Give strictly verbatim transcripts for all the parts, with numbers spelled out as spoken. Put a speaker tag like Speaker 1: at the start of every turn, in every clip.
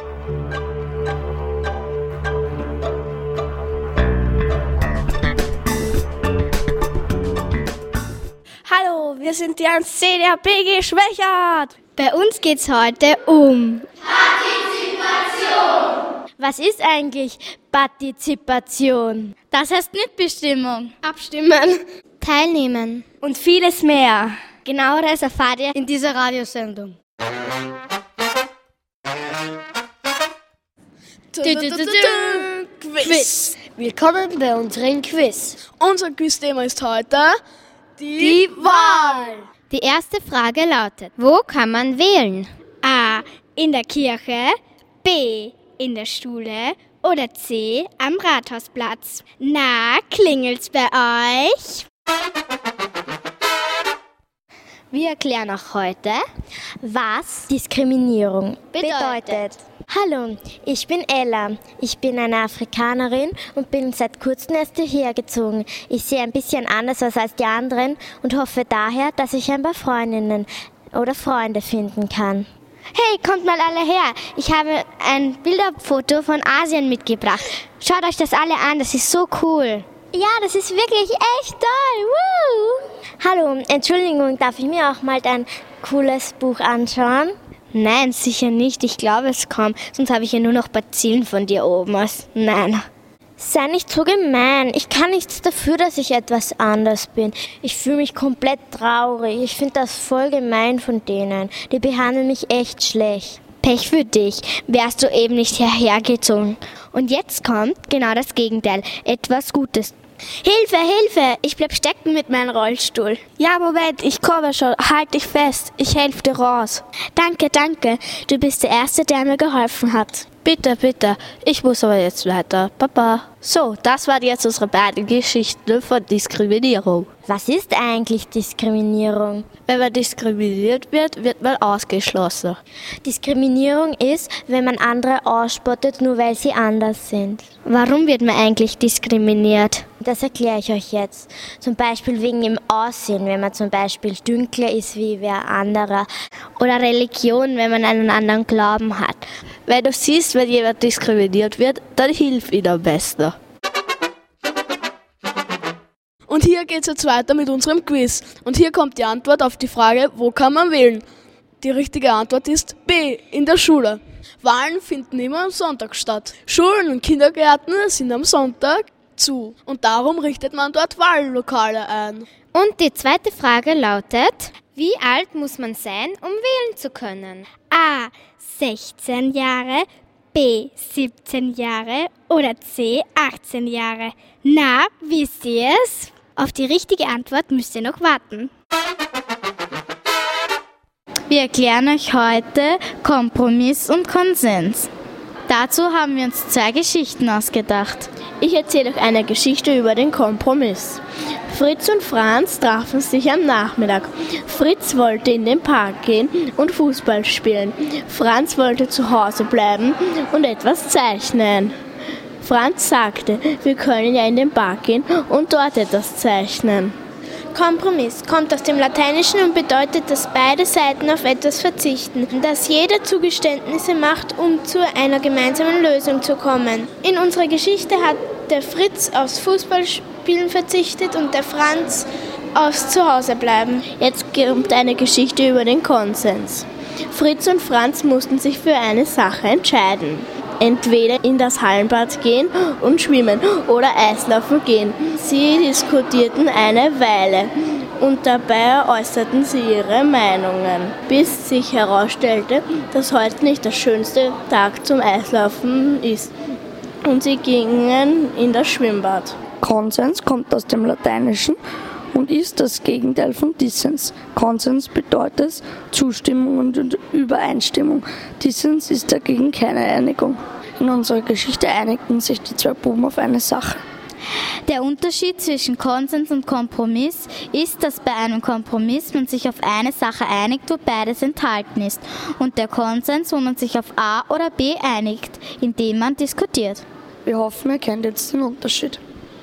Speaker 1: Hallo, wir sind die eins C der B G Schwächert.
Speaker 2: Bei uns geht's heute um
Speaker 3: Partizipation.
Speaker 2: Was ist eigentlich Partizipation?
Speaker 3: Das heißt Mitbestimmung.
Speaker 1: Abstimmen.
Speaker 2: Teilnehmen.
Speaker 1: Und vieles mehr.
Speaker 2: Genaueres erfahrt ihr in dieser Radiosendung.
Speaker 1: Quiz.
Speaker 2: Willkommen bei unserem Quiz.
Speaker 1: Unser Quizthema ist heute die, die Wahl.
Speaker 2: Die erste Frage lautet: Wo kann man wählen?
Speaker 3: A. In der Kirche. B. In der Schule. Oder C. Am Rathausplatz. Na, klingelt's bei euch?
Speaker 2: Wir erklären auch heute, was Diskriminierung bedeutet. Hallo, ich bin Ella. Ich bin eine Afrikanerin und bin seit kurzem erst hierher gezogen. Ich sehe ein bisschen anders aus als die anderen und hoffe daher, dass ich ein paar Freundinnen oder Freunde finden kann.
Speaker 3: Hey, kommt mal alle her. Ich habe ein Bilderfoto von Asien mitgebracht. Schaut euch das alle an, das ist so cool.
Speaker 2: Ja, das ist wirklich echt toll. Woo! Hallo, Entschuldigung, darf ich mir auch mal dein cooles Buch anschauen?
Speaker 3: Nein, sicher nicht. Ich glaube es kaum. Sonst habe ich ja nur noch Bazillen von dir oben. Nein.
Speaker 2: Sei nicht so gemein. Ich kann nichts dafür, dass ich etwas anders bin. Ich fühle mich komplett traurig. Ich finde das voll gemein von denen. Die behandeln mich echt schlecht.
Speaker 3: Pech für dich. Wärst du eben nicht hierher gezogen. Und jetzt kommt genau das Gegenteil. Etwas Gutes. Hilfe, Hilfe! Ich bleib stecken mit meinem Rollstuhl.
Speaker 1: Ja, Moment, ich komme schon. Halt dich fest. Ich helfe dir raus.
Speaker 3: Danke, danke. Du bist der Erste, der mir geholfen hat.
Speaker 1: Bitte, bitte. Ich muss aber jetzt weiter. Papa. So, das waren jetzt unsere beiden Geschichten von Diskriminierung.
Speaker 2: Was ist eigentlich Diskriminierung?
Speaker 1: Wenn man diskriminiert wird, wird man ausgeschlossen.
Speaker 2: Diskriminierung ist, wenn man andere ausspottet, nur weil sie anders sind.
Speaker 3: Warum wird man eigentlich diskriminiert?
Speaker 2: Das erkläre ich euch jetzt. Zum Beispiel wegen dem Aussehen, wenn man zum Beispiel dunkler ist wie wer anderer.
Speaker 3: Oder Religion, wenn man einen anderen Glauben hat.
Speaker 1: Wenn du siehst, wenn jemand diskriminiert wird, dann hilf ihm am besten. Und hier geht's jetzt weiter mit unserem Quiz. Und hier kommt die Antwort auf die Frage, wo kann man wählen? Die richtige Antwort ist B, in der Schule. Wahlen finden immer am Sonntag statt. Schulen und Kindergärten sind am Sonntag zu. Und darum richtet man dort Wahllokale ein.
Speaker 2: Und die zweite Frage lautet: Wie alt muss man sein, um wählen zu können?
Speaker 3: A. sechzehn Jahre, B. siebzehn Jahre oder C. achtzehn Jahre. Na, wisst ihr es? Auf die richtige Antwort müsst ihr noch warten.
Speaker 4: Wir erklären euch heute Kompromiss und Konsens. Dazu haben wir uns zwei Geschichten ausgedacht.
Speaker 1: Ich erzähle euch eine Geschichte über den Kompromiss. Fritz und Franz trafen sich am Nachmittag. Fritz wollte in den Park gehen und Fußball spielen. Franz wollte zu Hause bleiben und etwas zeichnen. Franz sagte, wir können ja in den Park gehen und dort etwas zeichnen.
Speaker 5: Kompromiss kommt aus dem Lateinischen und bedeutet, dass beide Seiten auf etwas verzichten, dass jeder Zugeständnisse macht, um zu einer gemeinsamen Lösung zu kommen. In unserer Geschichte hat der Fritz aufs Fußballspielen verzichtet und der Franz aufs Zuhausebleiben.
Speaker 1: Jetzt kommt eine Geschichte über den Konsens. Fritz und Franz mussten sich für eine Sache entscheiden. Entweder in das Hallenbad gehen und schwimmen oder Eislaufen gehen. Sie diskutierten eine Weile und dabei äußerten sie ihre Meinungen, bis sich herausstellte, dass heute nicht der schönste Tag zum Eislaufen ist. Und sie gingen in das Schwimmbad.
Speaker 6: Konsens kommt aus dem Lateinischen und ist das Gegenteil von Dissens. Konsens bedeutet Zustimmung und Übereinstimmung. Dissens ist dagegen keine Einigung. In unserer Geschichte einigten sich die zwei Buben auf eine Sache.
Speaker 4: Der Unterschied zwischen Konsens und Kompromiss ist, dass bei einem Kompromiss man sich auf eine Sache einigt, wo beides enthalten ist, und der Konsens, wo man sich auf A oder B einigt, indem man diskutiert.
Speaker 6: Wir hoffen, ihr kennt jetzt den Unterschied.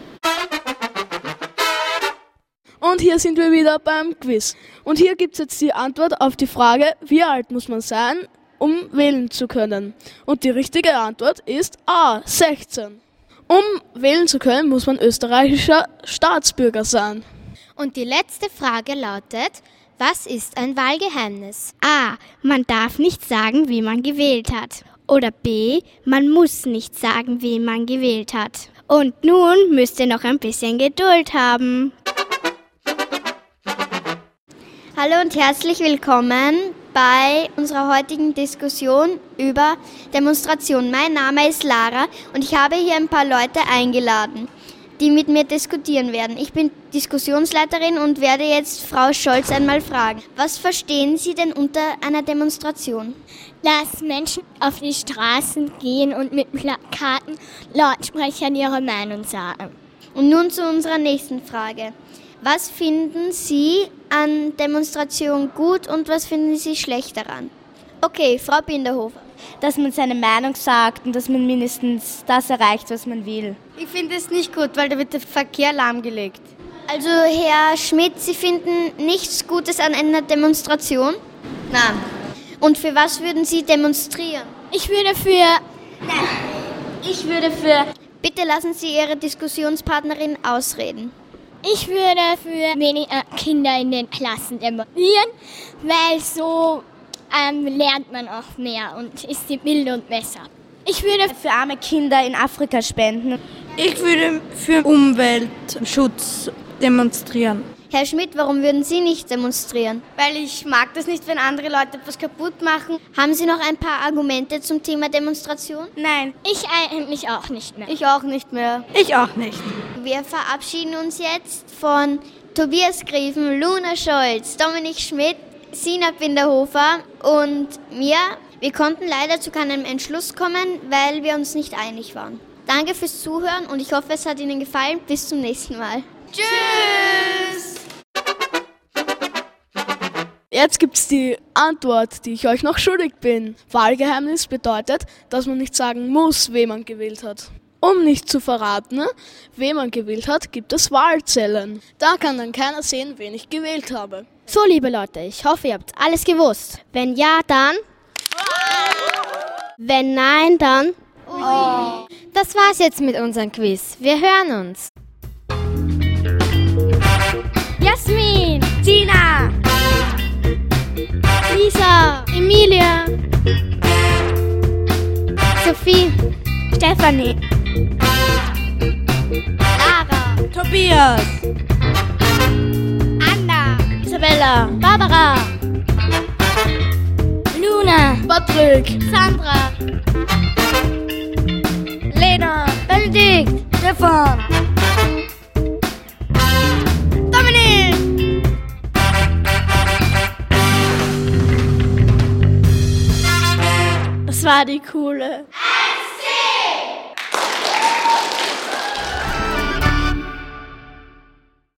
Speaker 1: Und hier sind wir wieder beim Quiz. Und hier gibt es jetzt die Antwort auf die Frage, wie alt muss man sein,
Speaker 7: um wählen zu können? Und die richtige Antwort ist A, sechzehn. Um wählen zu können, muss man österreichischer Staatsbürger sein.
Speaker 3: Und die letzte Frage lautet, was ist ein Wahlgeheimnis? A. Man darf nicht sagen, wie man gewählt hat. Oder B. Man muss nicht sagen, wie man gewählt hat. Und nun müsst ihr noch ein bisschen Geduld haben.
Speaker 2: Hallo und herzlich willkommen bei unserer heutigen Diskussion über Demonstrationen. Mein Name ist Lara und ich habe hier ein paar Leute eingeladen, die mit mir diskutieren werden. Ich bin Diskussionsleiterin und werde jetzt Frau Scholz einmal fragen. Was verstehen Sie denn unter einer Demonstration?
Speaker 8: Dass Menschen auf die Straßen gehen und mit Plakaten, Lautsprechern ihre Meinung sagen.
Speaker 2: Und nun zu unserer nächsten Frage. Was finden Sie an Demonstrationen gut und was finden Sie schlecht daran? Okay, Frau Binderhofer.
Speaker 9: Dass man seine Meinung sagt und dass man mindestens das erreicht, was man will.
Speaker 10: Ich finde es nicht gut, weil da wird der Verkehr lahmgelegt.
Speaker 2: Also Herr Schmidt, Sie finden nichts Gutes an einer Demonstration?
Speaker 10: Nein.
Speaker 2: Und für was würden Sie demonstrieren?
Speaker 8: Ich würde für...
Speaker 2: Nein. Ich würde für... Bitte lassen Sie Ihre Diskussionspartnerin ausreden.
Speaker 8: Ich würde für weniger Kinder in den Klassen demonstrieren, weil so ähm, lernt man auch mehr und ist die Bildung besser.
Speaker 9: Ich würde für arme Kinder in Afrika spenden.
Speaker 11: Ich würde für Umweltschutz demonstrieren.
Speaker 2: Herr Schmidt, warum würden Sie nicht demonstrieren?
Speaker 10: Weil ich mag das nicht, wenn andere Leute etwas kaputt machen.
Speaker 2: Haben Sie noch ein paar Argumente zum Thema Demonstration?
Speaker 8: Nein, ich eigentlich auch nicht mehr.
Speaker 10: Ich auch nicht mehr.
Speaker 11: Ich auch nicht.
Speaker 2: Wir verabschieden uns jetzt von Tobias Griefen, Luna Scholz, Dominik Schmidt, Sina Binderhofer und mir. Wir konnten leider zu keinem Entschluss kommen, weil wir uns nicht einig waren. Danke fürs Zuhören und ich hoffe, es hat Ihnen gefallen. Bis zum nächsten Mal.
Speaker 10: Tschüss!
Speaker 7: Jetzt gibt's die Antwort, die ich euch noch schuldig bin. Wahlgeheimnis bedeutet, dass man nicht sagen muss, wen man gewählt hat. Um nicht zu verraten, wen man gewählt hat, gibt es Wahlzellen. Da kann dann keiner sehen, wen ich gewählt habe.
Speaker 3: So, liebe Leute, ich hoffe, ihr habt alles gewusst. Wenn ja, dann... Wenn nein, dann...
Speaker 2: Oh.
Speaker 3: Das war's jetzt mit unserem Quiz. Wir hören uns. Jasmin,
Speaker 10: Tina,
Speaker 3: Lisa, Emilia, Sophie, Stefanie,
Speaker 2: Lara,
Speaker 11: Tobias,
Speaker 3: Anna,
Speaker 8: Isabella,
Speaker 3: Barbara,
Speaker 8: Luna,
Speaker 7: Patrick,
Speaker 3: Sandra,
Speaker 10: Lena,
Speaker 3: Benedikt,
Speaker 11: Stefan,
Speaker 10: Dominik.
Speaker 1: Das war die coole.